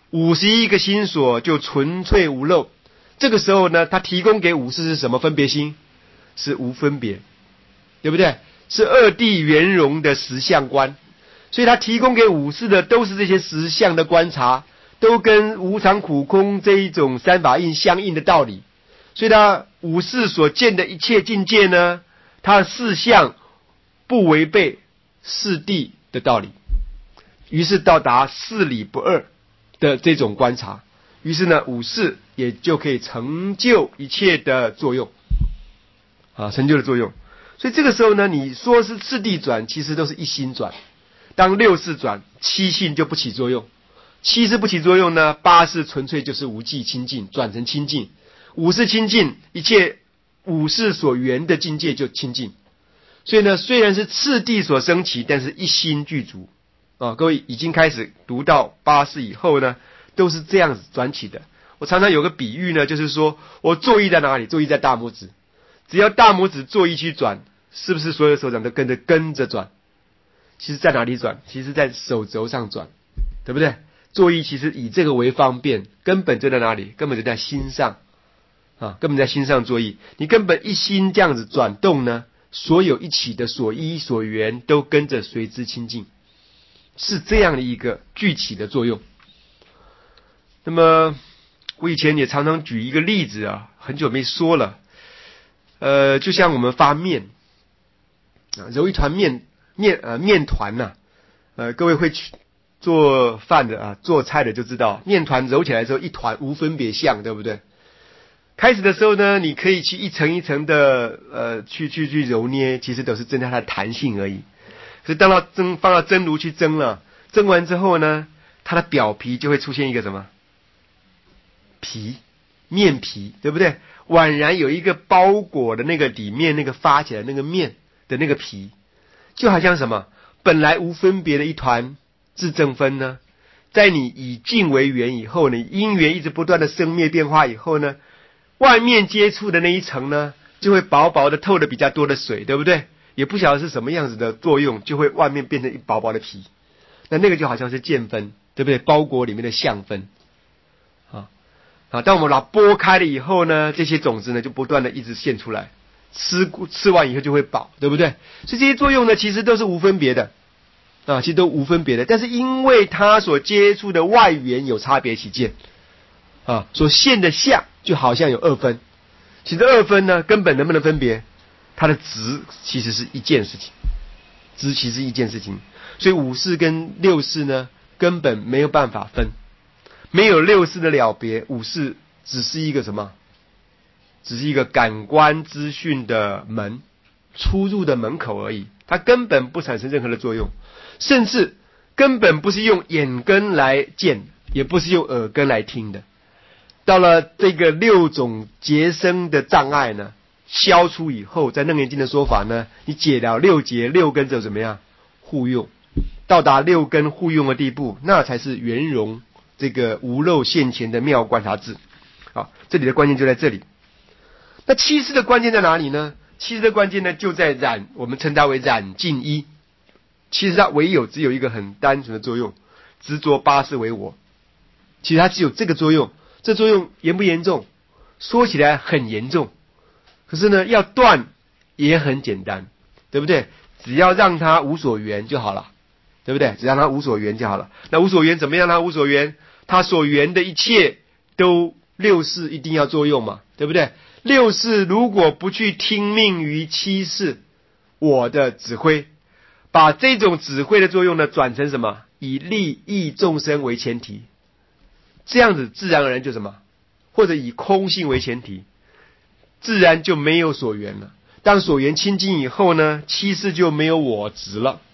，51个心所就纯粹无漏。这个时候呢，它提供给五识是什么分别心？是无分别，对不对？是二地圆融的实相观。所以它提供给五识的都是这些实相的观察，都跟无常苦空这一种三法印相应的道理。所以它五识所见的一切境界呢，它的四相不违背四谛的道理，于是到达四理不二的这种观察，于是呢五识也就可以成就一切的作用成就的作用。所以这个时候呢，你说是次第转，其实都是一心转。当六识转，七性就不起作用，七识不起作用呢，八识纯粹就是无记清净，转成清净，五识清净，一切五识所缘的境界就清净。所以呢，虽然是次第所生起，但是一心具足各位已经开始读到八识以后呢，都是这样子转起的。我常常有个比喻呢，就是说我坐意在哪里？坐意在大拇指，只要大拇指坐意去转，是不是所有手掌都跟着转？其实在哪里转？其实在手肘上转，对不对？坐意其实以这个为方便，根本就在哪里？根本就在心上根本在心上坐意。你根本一心这样子转动呢，所有一起的所依所缘都跟着随之清净，是这样的一个具体的作用。那么我以前也常常举一个例子很久没说了，就像我们发面揉一团面团各位会去做饭的做菜的就知道，面团揉起来之后一团无分别相，对不对？开始的时候呢，你可以去一层一层的去揉捏，其实都是增加它的弹性而已。可是当它放到蒸炉去蒸了，蒸完之后呢，它的表皮就会出现一个什么皮，面皮，对不对？宛然有一个包裹的那个里面那个发起来那个面的那个皮，就好像什么本来无分别的一团自正分呢，在你以境为缘以后呢，因缘一直不断的生灭变化以后呢，外面接触的那一层呢，就会薄薄的透的比较多的水，对不对？也不晓得是什么样子的作用，就会外面变成一薄薄的皮。那个就好像是见分，对不对？包裹里面的相分当我们把它剥开了以后呢，这些种子呢就不断的一直现出来，吃完以后就会饱，对不对？所以这些作用呢，其实都是无分别的其实都无分别的，但是因为它所接触的外缘有差别起见所现的相就好像有二分，其实二分呢根本能不能分别？它的值其实是一件事情，值其实是一件事情。所以五识跟六识呢根本没有办法分，没有六识的了别，五识只是一个什么？只是一个感官资讯的门，出入的门口而已，它根本不产生任何的作用，甚至根本不是用眼根来见，也不是用耳根来听的。到了这个六种结生的障碍呢消除以后，在楞严经的说法呢，你解了六结，六根就怎么样？互用，到达六根互用的地步，那才是圆融这个无漏现前的妙观察智。这里的关键就在这里。那七识的关键在哪里呢？七识的关键呢就在染，我们称它为染净一。其实它只有一个很单纯的作用，执着八识为我。其实它只有这个作用，这作用严不严重？说起来很严重，可是呢要断也很简单，对不对？只要让它无所缘就好了，对不对？只让它无所缘就好了。那无所缘怎么样？它无所缘，它所缘的一切都六识一定要作用嘛，对不对？六识如果不去听命于七识我的指挥，把这种指挥的作用呢转成什么？以利益众生为前提，这样子自然而然就什么？或者以空性为前提，自然就没有所缘了。当所缘清净以后呢，七识就没有我执了，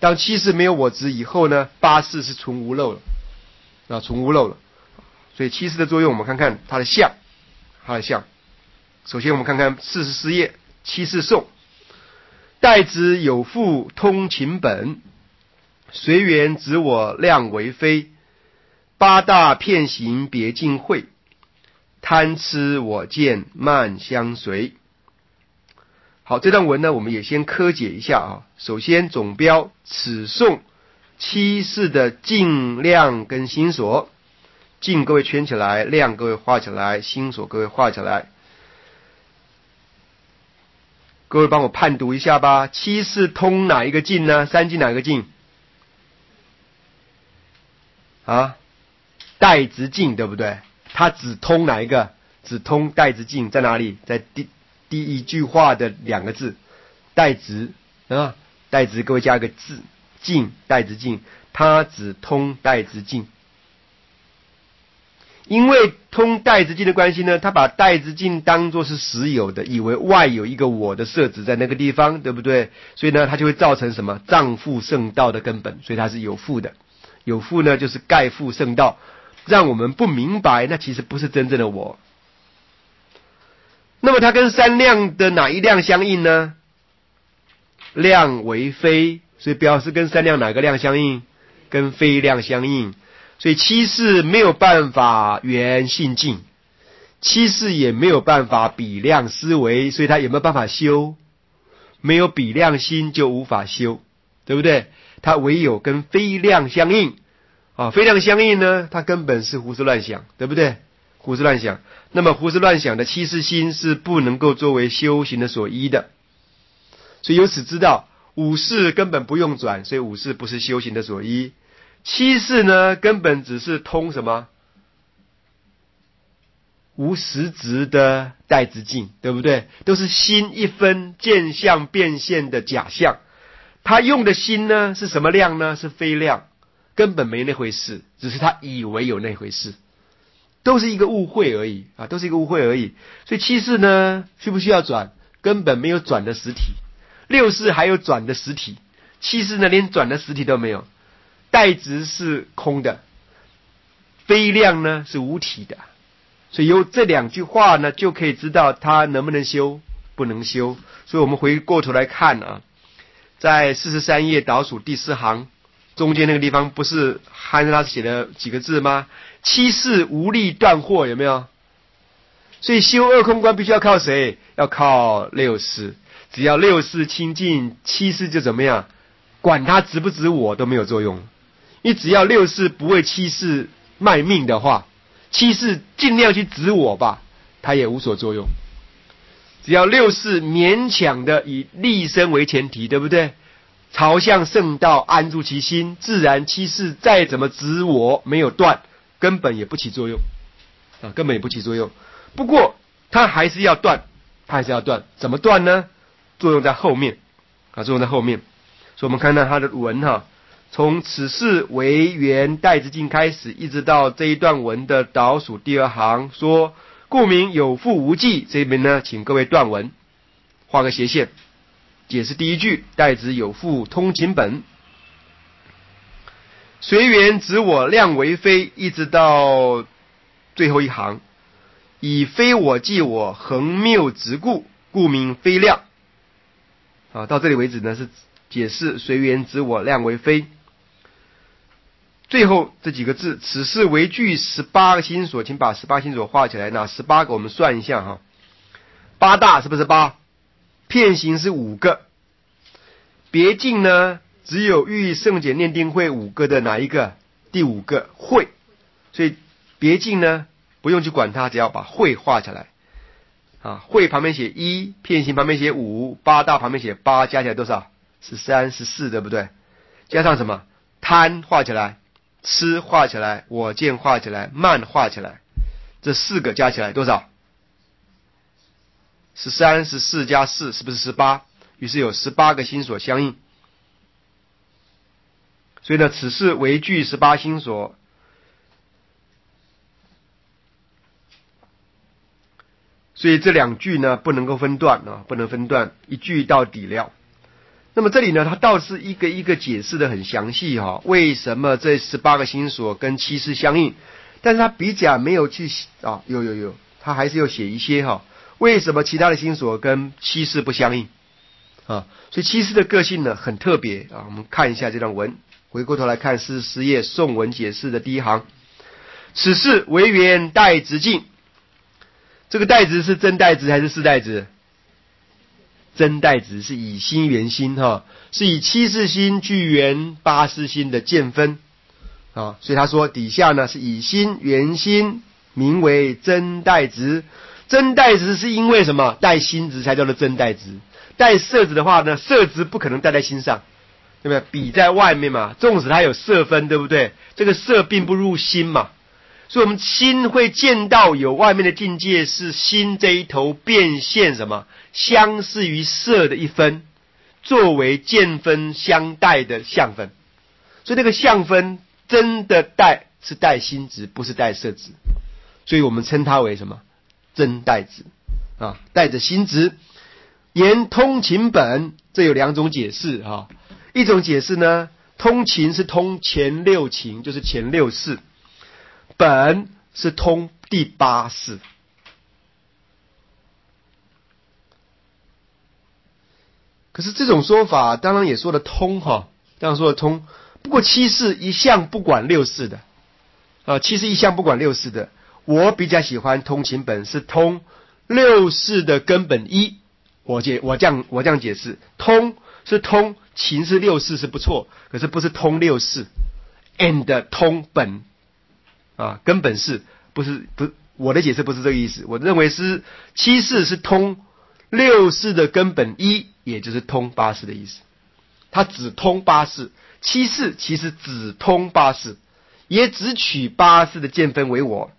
当七世没有我执以后呢，八世是纯无漏了，纯无漏了。所以七世的作用，我们看看它的相，首先我们看看44页七世颂，代之有父通情本，随缘指我量为非，八大片行别尽会，贪痴我见慢相随。好，这段文呢，我们也先科解一下啊。首先总标此颂七世的净量跟心所，净各位圈起来，量各位画起来，心所各位画起来。各位帮我判读一下吧。七世通哪一个净呢？三净哪个净？代直净，对不对？它只通哪一个？只通代直净，在哪里？在第一句话的两个字，代直代直，各位加一个字，净，代直净，它只通代直净。因为通代直净的关系呢，他把代直净当作是实有的，以为外有一个我的色执在那个地方，对不对？所以呢，它就会造成什么？障覆圣道的根本，所以它是有覆的。有覆呢，就是盖覆圣道，让我们不明白，那其实不是真正的我。那么它跟三量的哪一量相应呢？量为非，所以表示跟三量哪个量相应？跟非量相应。所以七世没有办法圆性净，七世也没有办法比量思维，所以他有没有办法修？没有比量心就无法修，对不对？他唯有跟非量相应非量相应呢，它根本是胡思乱想，对不对？胡思乱想。那么胡思乱想的七世心是不能够作为修行的所依的，所以由此知道五世根本不用转，所以五世不是修行的所依。七世呢，根本只是通什么？无实质的代直净，对不对？都是心一分见相变现的假象。他用的心呢，是什么量呢？是非量，根本没那回事，只是他以为有那回事，都是一个误会而已都是一个误会而已。所以七世呢，需不需要转？根本没有转的实体。六世还有转的实体，七世呢，连转的实体都没有。代直是空的，非量呢是无体的，所以由这两句话呢，就可以知道他能不能修，不能修。所以我们回过头来看在43页倒数第4行中间那个地方，不是汉拉写了几个字吗？七世无力断惑，有没有？所以修二空观必须要靠谁？要靠六世。只要六世清净，七世就怎么样？管他执不执我都没有作用。你只要六世不为七世卖命的话，七世尽量去执我吧，他也无所作用。只要六世勉强的以立身为前提，对不对？朝向圣道安住其心，自然七世再怎么执我没有断，根本也不起作用根本也不起作用。不过他还是要断，怎么断呢？作用在后面作用在后面。所以我们看到他的文从此世为缘代直净开始，一直到这一段文的倒数第2行说，故名有覆无记。这边呢，请各位断文，画个斜线，解释第一句，代之有覆通情本，随缘指我量为非，一直到最后一行，以非我即我恒谬执故，故名非量到这里为止呢，是解释随缘指我量为非。最后这几个字，此世为具18个心所，请把18心所画起来。那18个我们算一下八大是不是8？片行是5个，别境呢只有欲圣解念定慧5个的哪一个？第5个慧。所以别境呢不用去管它，只要把慧画起来慧旁边写1，片行旁边写5，八大旁边写8，加起来多少？13、14，对不对？加上什么？贪画起来，痴画起来，我见画起来，慢画起来，这4个加起来多少？13、14加4是不是18？于是有18个心所相应。所以呢，此世为具18心所。所以这2句呢不能够分段不能分段，一句到底了。 那么这里呢，它倒是一个一个解释的很详细哈，为什么这18个星所跟七世相应？但是他比较没有去有，他还是有写一些哈，为什么其他的星所跟七世不相应啊？所以七世的个性呢很特别啊。我们看一下这段文，回过头来看44页宋文解释的第一行，此事为元代直境。这个代值是真代值还是世代值？真代值是以心圆心哈，是以七世心具圆八世心的见分啊，所以他说底下呢是以心圆心名为真代值。真代值是因为什么？带心值才叫做真代值。带色值的话呢，色值不可能带在心上，对不对？笔在外面嘛，纵使它有色分，对不对？这个色并不入心嘛。所以我们心会见到有外面的境界，是心这一头变现什么？相似于色的一分，作为见分相待的相分。所以那个相分真的带是带心值，不是带色值。所以我们称它为什么？真带值啊，带着心值。言通情本，这有两种解释啊。一种解释呢，通情是通前六情，就是前六世。本是通第八世，可是这种说法当然也说得通哈，当然说得通。不过七世一向不管六世的七世一向不管六世的，我比较喜欢通情本是通六世的根本一。我这样解释，通是通情是六世是不错，可是不是通六世 and 通本。根本是不我的解释不是这个意思。我认为是七世是通六世的根本一，也就是通八世的意思。它只通八世，七世其实只通八世，也只取八世的见分为我。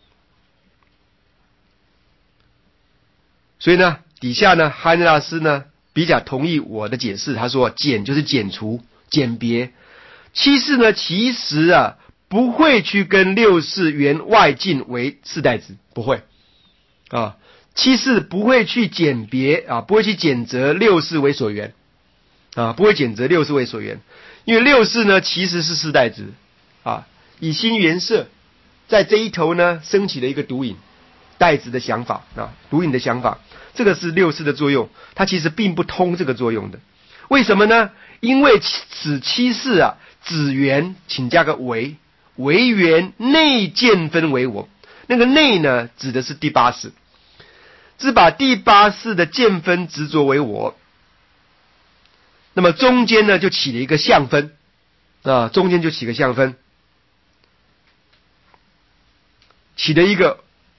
所以呢，底下呢，哈内大师呢比较同意我的解释，他说减就是减除、简别。七世呢，其实不会去跟六世原外境为世代值，不会七世不会去简别不会去简择六世为所缘不会简择六世为所缘，因为六世呢其实是世代值以心缘色，在这一头呢升起了一个独影代值的想法独影的想法，这个是六世的作用，它其实并不通这个作用的。为什么呢？因为此七世子缘，请加个为缘内见分为我，那个内呢指的是第八世，是把第八世的见分执着为我。那么中间呢就起了一个相分中间就起个相分，起了一个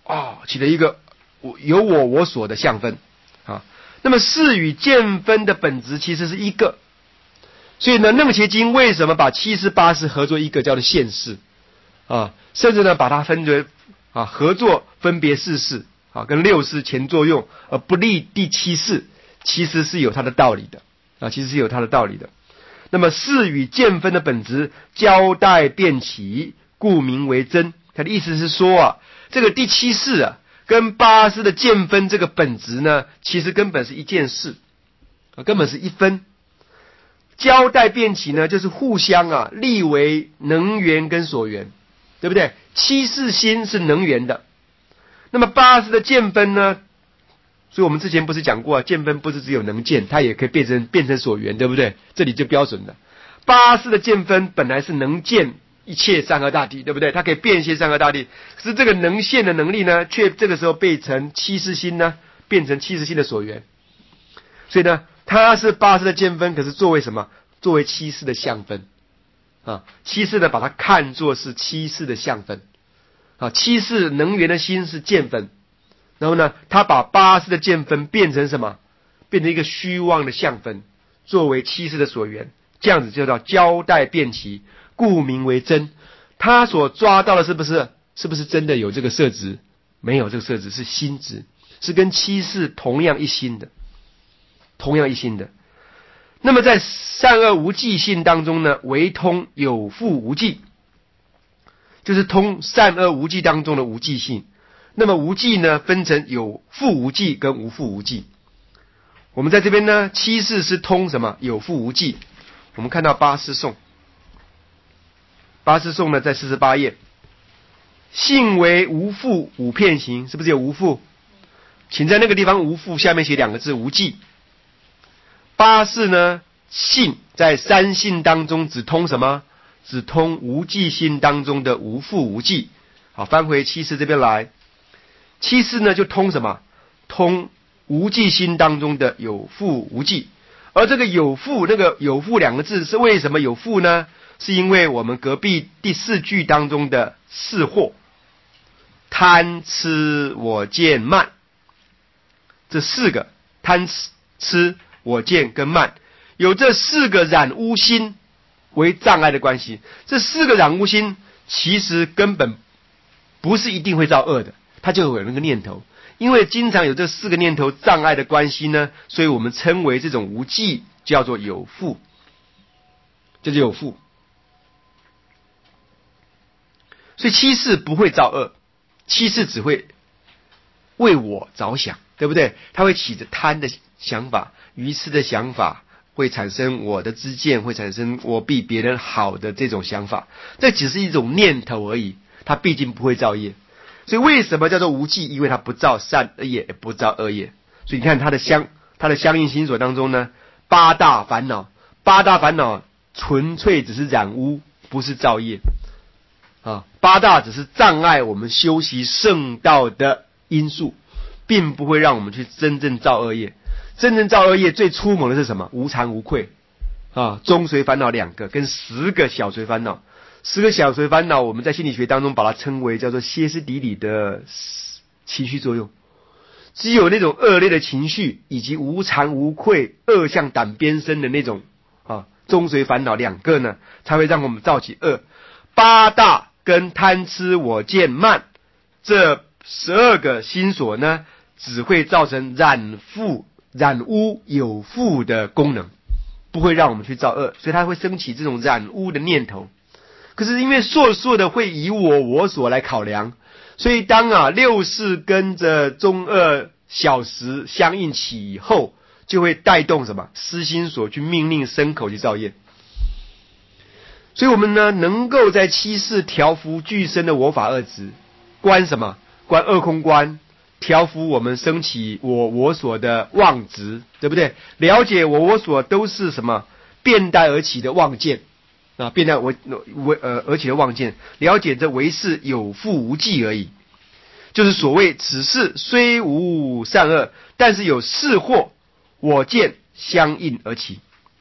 有我所的相分那么事与见分的本质其实是一个，所以呢，楞伽经为什么把七世八世合作一个叫做现世甚至呢把它分为合作分别四世跟六世前作用，而不立第七世，其实是有它的道理的其实是有它的道理的。那么事与见分的本质交代变起，故名为真。他的意思是说这个第七世跟八世的见分这个本质呢，其实根本是一件事根本是一分。交代变起呢，就是互相立为能缘跟所缘，对不对？七世心是能缘的，那么八世的见分呢，所以我们之前不是讲过见分不是只有能见，它也可以变成所缘，对不对？这里就标准了。八世的见分本来是能见一切山河大地，对不对？它可以变现山河大地，可是这个能现的能力呢，却这个时候变成七世心呢，变成七世心的所缘。所以呢，它是八世的见分，可是作为什么？作为七世的相分七世呢把它看作是七世的相分七世能缘的心是见分，然后呢，他把八世的见分变成什么？变成一个虚妄的相分，作为七世的所缘，这样子就叫交代变起，故名为真。他所抓到的是不是真的有这个色值？没有这个色值，是心值，是跟七世同样一心的。那么在善恶无记性当中呢，唯通有覆无记，就是通善恶无记当中的无记性。那么无记呢，分成有覆无记跟无覆无记。 我们在这边呢，七事是通什么？有父无忌。我们看到八思颂，八思颂呢在48页。性为无父五片行，是不是有无父？请在那个地方无父下面写2个字无忌。八事呢，性在三性当中只通什么？只通无记心当中的无父无忌。好，翻回七事这边来，七事呢就通什么？通无记心当中的有父无忌。而这个有父，那个有父2个字是为什么有父呢？是因为我们隔壁第4句当中的四惑，贪痴我见慢，这4个贪痴我见跟慢，有这4个染污心为障碍的关系。这4个染污心其实根本不是一定会造恶的，它就有那个念头。因为经常有这4个念头障碍的关系呢，所以我们称为这种无记叫做有父，就是有父。所以七事不会造恶，七事只会为我着想，对不对？它会起着贪的想法，愚痴的想法，会产生我的知见，会产生我比别人好的这种想法。这只是一种念头而已，它毕竟不会造业。所以为什么叫做无记？因为它不造善业，也不造恶业。所以你看它的相应心所当中呢，8大烦恼，8大烦恼纯粹只是染污，不是造业啊。8大只是障碍我们修习圣道的因素，并不会让我们去真正造恶业。真正造恶业最粗猛的是什么？无惭无愧啊，中随烦恼2个，跟10个小随烦恼。10个小随烦恼，我们在心理学当中把它称为叫做歇斯底里的情绪作用。只有那种恶劣的情绪，以及无惭无愧、恶向胆边生的那种中随烦恼2个呢，才会让我们造起恶。8大跟贪痴我见慢这12个心所呢，只会造成染污有负的功能，不会让我们去造恶，所以它会升起这种染污的念头。可是因为所的会以我所来考量，所以当6事跟着中2小10相应起以后，就会带动什么思心所去命令身口去造业。所以我们呢，能够在七事调伏具身的我法2执，观什么？观2空观，调伏我们升起我所的妄执，对不对？了解我所都是什么变带而起的妄见啊，变带而起的妄见，了解这为是有父无忌而已。就是所谓此事虽无善恶，但是有是惑我见相应而起。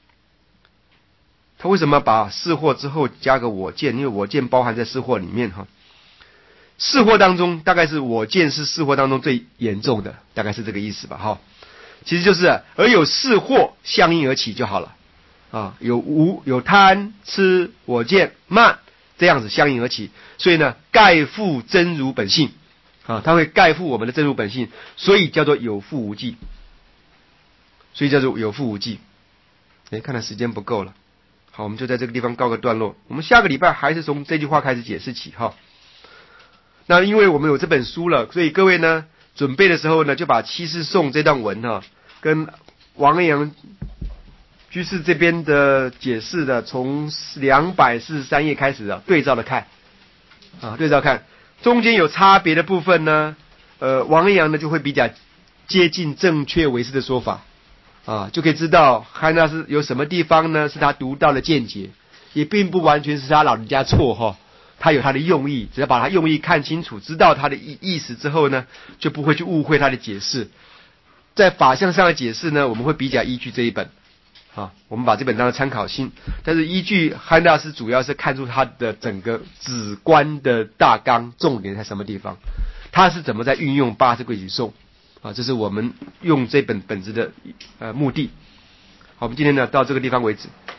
他为什么把是惑之后加个我见？因为我见包含在是惑里面哈。是惑当中，大概是我见是是惑当中最严重的，大概是这个意思吧哈。其实就是而有是惑相应而起就好了啊，有贪痴我见慢这样子相应而起，所以呢盖覆真如本性啊，它会盖覆我们的真如本性，所以叫做有父无忌，所以叫做有父无忌。看来时间不够了，好，我们就在这个地方告个段落。我们下个礼拜还是从这句话开始解释起哈。那因为我们有这本书了，所以各位呢准备的时候呢，就把七事颂这段文跟王恩阳居士这边的解释的从243页开始对照的看对照看，中间有差别的部分呢，王恩阳呢就会比较接近正确为师的说法就可以知道汉那是有什么地方呢是他独到的见解，也并不完全是他老人家错他有他的用意，只要把他用意看清楚，知道他的意思之后呢，就不会去误会他的解释。在法相上的解释呢，我们会比较依据这一本我们把这本当成参考性，但是依据汉大师主要是看出他的整个止观的大纲重点在什么地方，他是怎么在运用八识规矩颂这是我们用这本子的目的。好，我们今天呢到这个地方为止。